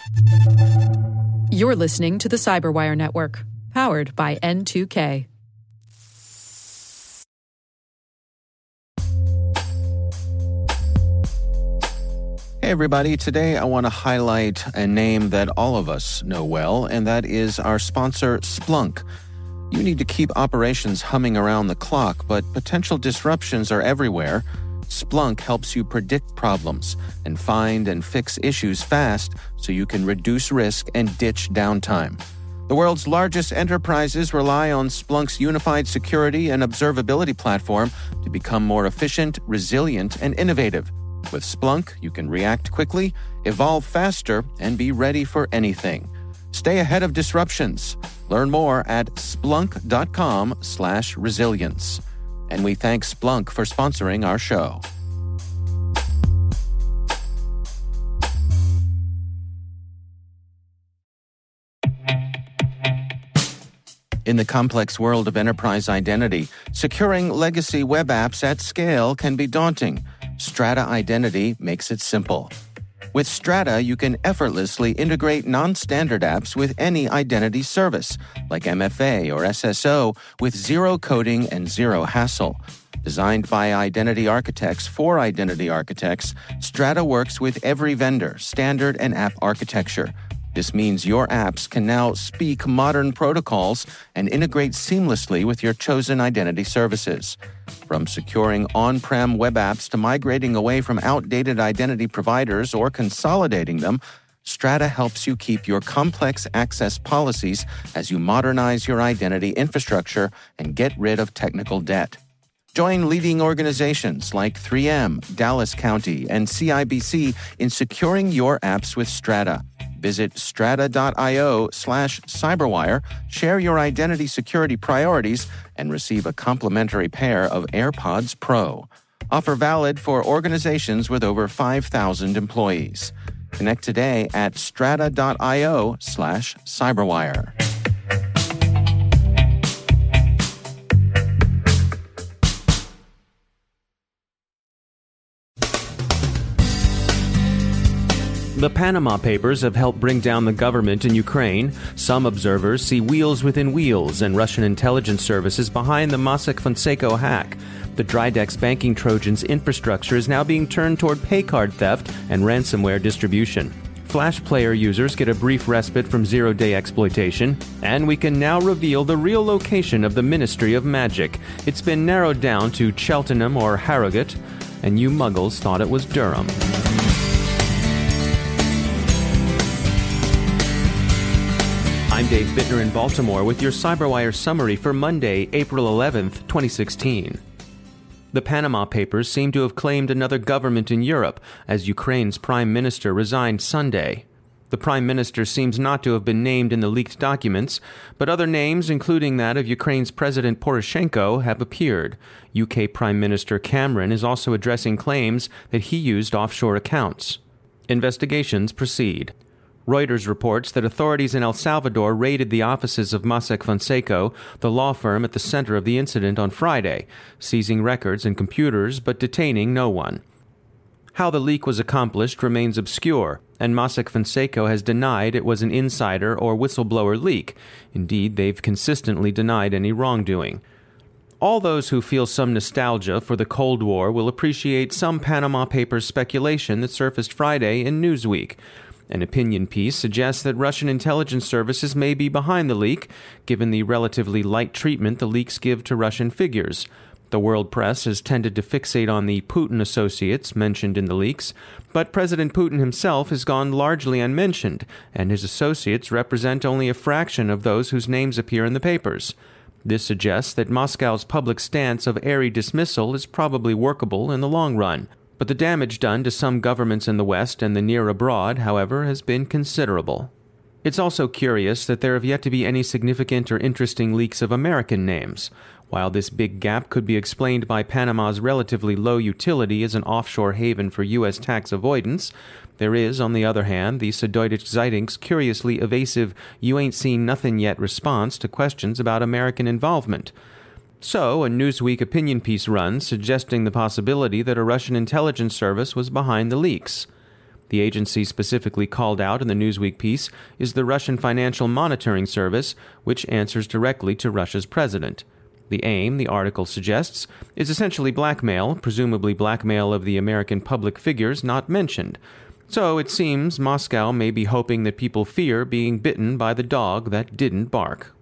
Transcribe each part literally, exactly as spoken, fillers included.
You're listening to the Cyberwire Network, powered by N two K. Hey everybody, today I want to highlight a name that all of us know well, and that is our sponsor, Splunk. You need to keep operations humming around the clock, but potential disruptions are everywhere. Splunk helps you predict problems and find and fix issues fast so you can reduce risk and ditch downtime. The world's largest enterprises rely on Splunk's unified security and observability platform to become more efficient, resilient, and innovative. With Splunk, you can react quickly, evolve faster, and be ready for anything. Stay ahead of disruptions. Learn more at splunk.com slash resilience. And we thank Splunk for sponsoring our show. In the complex world of enterprise identity, securing legacy web apps at scale can be daunting. Strata Identity makes it simple. With Strata, you can effortlessly integrate non-standard apps with any identity service, like M F A or S S O, with zero coding and zero hassle. Designed by identity architects for identity architects, Strata works with every vendor, standard, and app architecture. This means your apps can now speak modern protocols and integrate seamlessly with your chosen identity services. From securing on-prem web apps to migrating away from outdated identity providers or consolidating them, Strata helps you keep your complex access policies as you modernize your identity infrastructure and get rid of technical debt. Join leading organizations like three M, Dallas County, and C I B C in securing your apps with Strata. Visit strata.io slash cyberwire, share your identity security priorities, and receive a complimentary pair of AirPods Pro. Offer valid for organizations with over five thousand employees. Connect today at strata.io slash cyberwire. The Panama Papers have helped bring down the government in Ukraine. Some observers see wheels within wheels and Russian intelligence services behind the Mossack Fonseca hack. The Drydex banking Trojan's infrastructure is now being turned toward paycard theft and ransomware distribution. Flash Player users get a brief respite from zero-day exploitation, and we can now reveal the real location of the Ministry of Magic. It's been narrowed down to Cheltenham or Harrogate, and you muggles thought it was Durham. I'm Dave Bittner in Baltimore with your CyberWire summary for Monday, April eleventh, twenty sixteen. The Panama Papers seem to have claimed another government in Europe as Ukraine's prime minister resigned Sunday. The prime minister seems not to have been named in the leaked documents, but other names, including that of Ukraine's President Poroshenko, have appeared. U K Prime Minister Cameron is also addressing claims that he used offshore accounts. Investigations proceed. Reuters reports that authorities in El Salvador raided the offices of Mossack Fonseca, the law firm at the center of the incident, on Friday, seizing records and computers but detaining no one. How the leak was accomplished remains obscure, and Mossack Fonseca has denied it was an insider or whistleblower leak. Indeed, they've consistently denied any wrongdoing. All those who feel some nostalgia for the Cold War will appreciate some Panama Papers speculation that surfaced Friday in Newsweek. An opinion piece suggests that Russian intelligence services may be behind the leak, given the relatively light treatment the leaks give to Russian figures. The world press has tended to fixate on the Putin associates mentioned in the leaks, but President Putin himself has gone largely unmentioned, and his associates represent only a fraction of those whose names appear in the papers. This suggests that Moscow's public stance of airy dismissal is probably workable in the long run. But the damage done to some governments in the West and the near abroad, however, has been considerable. It's also curious that there have yet to be any significant or interesting leaks of American names. While this big gap could be explained by Panama's relatively low utility as an offshore haven for U S tax avoidance, there is, on the other hand, the Süddeutsche Zeitung's curiously evasive you-ain't-seen-nothing-yet response to questions about American involvement. So, a Newsweek opinion piece runs suggesting the possibility that a Russian intelligence service was behind the leaks. The agency specifically called out in the Newsweek piece is the Russian Financial Monitoring Service, which answers directly to Russia's president. The aim, the article suggests, is essentially blackmail, presumably blackmail of the American public figures not mentioned. So it seems Moscow may be hoping that people fear being bitten by the dog that didn't bark.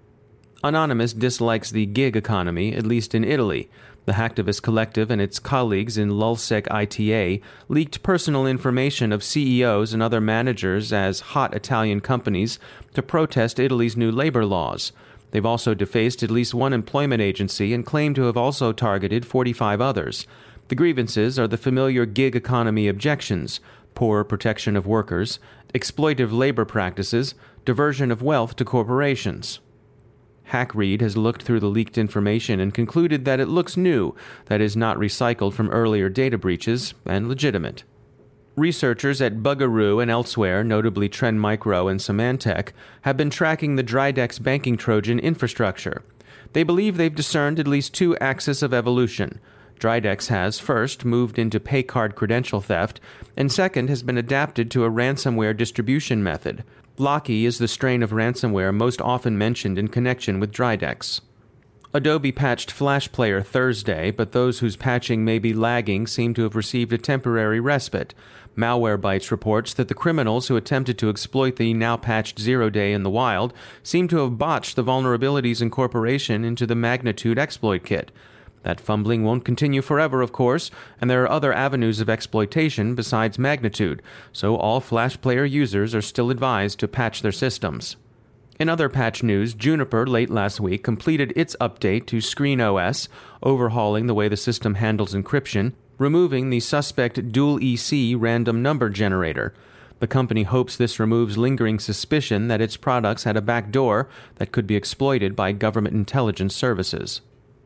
Anonymous dislikes the gig economy, at least in Italy. The Hacktivist Collective and its colleagues in LulzSec I T A leaked personal information of C E Os and other managers as hot Italian companies to protest Italy's new labor laws. They've also defaced at least one employment agency and claim to have also targeted forty-five others. The grievances are the familiar gig economy objections: poor protection of workers, exploitive labor practices, diversion of wealth to corporations. Hackread has looked through the leaked information and concluded that it looks new, that is not recycled from earlier data breaches, and legitimate. Researchers at Bugaroo and elsewhere, notably Trend Micro and Symantec, have been tracking the Drydex banking Trojan infrastructure. They believe they've discerned at least two axes of evolution. Drydex has, first, moved into pay card credential theft, and second, has been adapted to a ransomware distribution method. Locky is the strain of ransomware most often mentioned in connection with Drydex. Adobe patched Flash Player Thursday, but those whose patching may be lagging seem to have received a temporary respite. Malwarebytes reports that the criminals who attempted to exploit the now-patched Zero Day in the wild seem to have botched the vulnerabilities incorporation into the Magnitude exploit kit. That fumbling won't continue forever, of course, and there are other avenues of exploitation besides Magnitude, so all Flash Player users are still advised to patch their systems. In other patch news, Juniper late last week completed its update to ScreenOS, overhauling the way the system handles encryption, removing the suspect dual E C random number generator. The company hopes this removes lingering suspicion that its products had a backdoor that could be exploited by government intelligence services.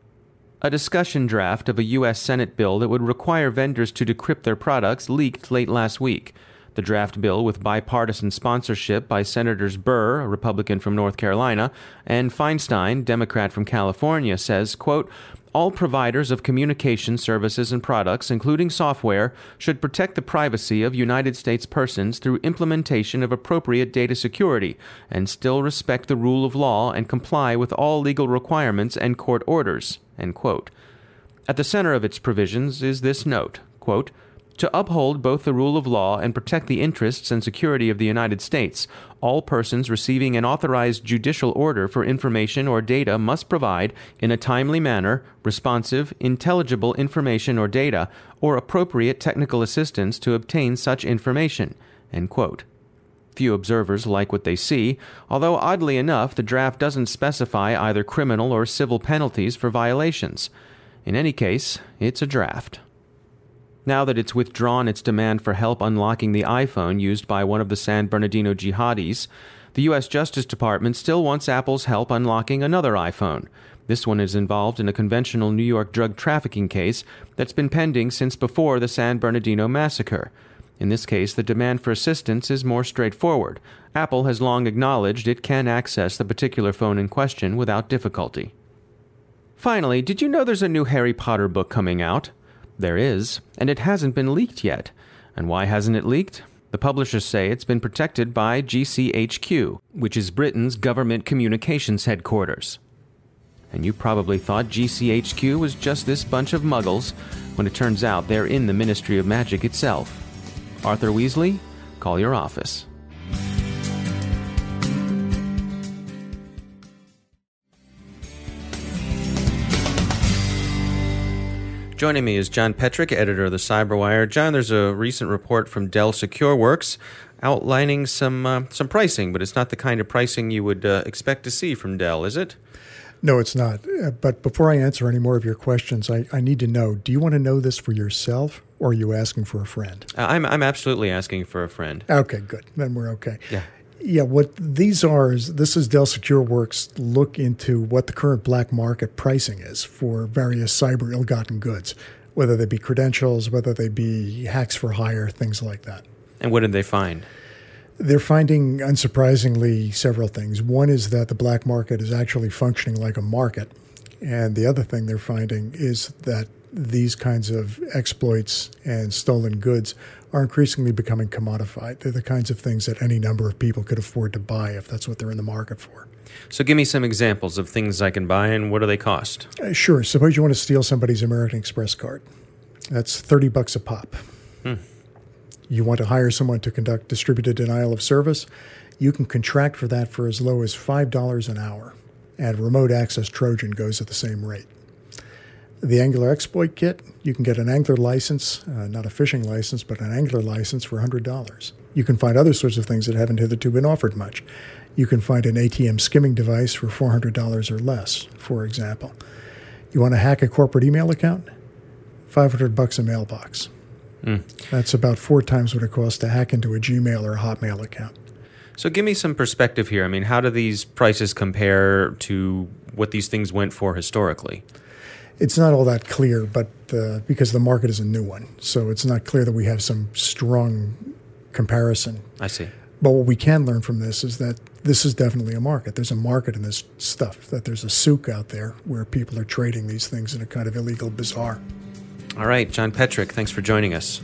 A discussion draft of a U S Senate bill that would require vendors to decrypt their products leaked late last week. The draft bill, with bipartisan sponsorship by Senators Burr, a Republican from North Carolina, and Feinstein, Democrat from California, says, quote, all providers of communication services and products, including software, should protect the privacy of United States persons through implementation of appropriate data security and still respect the rule of law and comply with all legal requirements and court orders, end quote. At the center of its provisions is this note, quote, to uphold both the rule of law and protect the interests and security of the United States, all persons receiving an authorized judicial order for information or data must provide, in a timely manner, responsive, intelligible information or data, or appropriate technical assistance to obtain such information, end quote. Few observers like what they see, although oddly enough, the draft doesn't specify either criminal or civil penalties for violations. In any case, it's a draft. Now that it's withdrawn its demand for help unlocking the iPhone used by one of the San Bernardino jihadis, the U S Justice Department still wants Apple's help unlocking another iPhone. This one is involved in a conventional New York drug trafficking case that's been pending since before the San Bernardino massacre. In this case, the demand for assistance is more straightforward. Apple has long acknowledged it can access the particular phone in question without difficulty. Finally, did you know there's a new Harry Potter book coming out? There is, and it hasn't been leaked yet. And why hasn't it leaked? The publishers say it's been protected by G C H Q, which is Britain's government communications headquarters. And you probably thought G C H Q was just this bunch of muggles, when it turns out they're in the Ministry of Magic itself. Arthur Weasley, call your office. Joining me is John Petrik, editor of the CyberWire. John, there's a recent report from Dell SecureWorks outlining some uh, some pricing, but it's not the kind of pricing you would uh, expect to see from Dell, is it? No, it's not. Uh, but before I answer any more of your questions, I, I need to know, do you want to know this for yourself, or are you asking for a friend? Uh, I'm I'm absolutely asking for a friend. Okay, good. Then we're okay. Yeah. Yeah, what these are is, this is Dell SecureWorks look into what the current black market pricing is for various cyber ill-gotten goods, whether they be credentials, whether they be hacks for hire, things like that. And what did they find? They're finding, unsurprisingly, several things. One is that the black market is actually functioning like a market. And the other thing they're finding is that these kinds of exploits and stolen goods are increasingly becoming commodified. They're the kinds of things that any number of people could afford to buy if that's what they're in the market for. So give me some examples of things I can buy, and what do they cost? Uh, sure. Suppose you want to steal somebody's American Express card. That's thirty bucks a pop. Hmm. You want to hire someone to conduct distributed denial of service. You can contract for that for as low as five dollars an hour. And remote access Trojan goes at the same rate. The Angler Exploit Kit, you can get an angler license, uh, not a fishing license, but an angler license for one hundred dollars. You can find other sorts of things that haven't hitherto been offered much. You can find an A T M skimming device for four hundred dollars or less, for example. You want to hack a corporate email account? five hundred bucks a mailbox. Mm. That's about four times what it costs to hack into a Gmail or a Hotmail account. So give me some perspective here. I mean, how do these prices compare to what these things went for historically? It's not all that clear, but uh, because the market is a new one, so it's not clear that we have some strong comparison. I see. But what we can learn from this is that this is definitely a market. There's a market in this stuff, that there's a souk out there where people are trading these things in a kind of illegal bazaar. All right, John Petrik, thanks for joining us.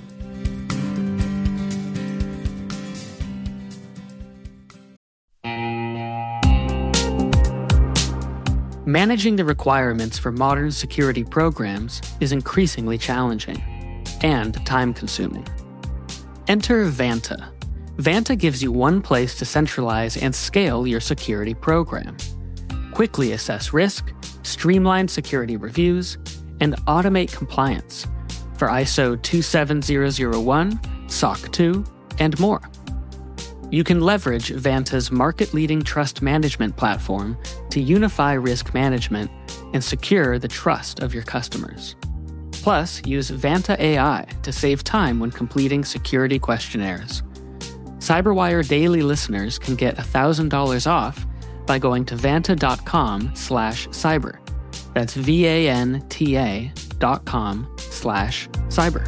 Managing the requirements for modern security programs is increasingly challenging and time-consuming. Enter Vanta. Vanta gives you one place to centralize and scale your security program. Quickly assess risk, streamline security reviews, and automate compliance for I S O two seven zero zero one, S O C two, and more. You can leverage Vanta's market-leading trust management platform to unify risk management and secure the trust of your customers. Plus, use Vanta A I to save time when completing security questionnaires. CyberWire Daily listeners can get one thousand dollars off by going to vanta.com slash cyber. That's V-A-N-T-A dot com slash cyber.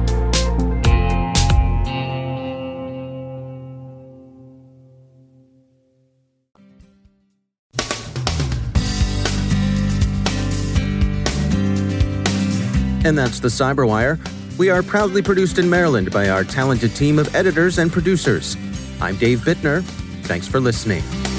And that's the Cyberwire. We are proudly produced in Maryland by our talented team of editors and producers. I'm Dave Bittner. Thanks for listening.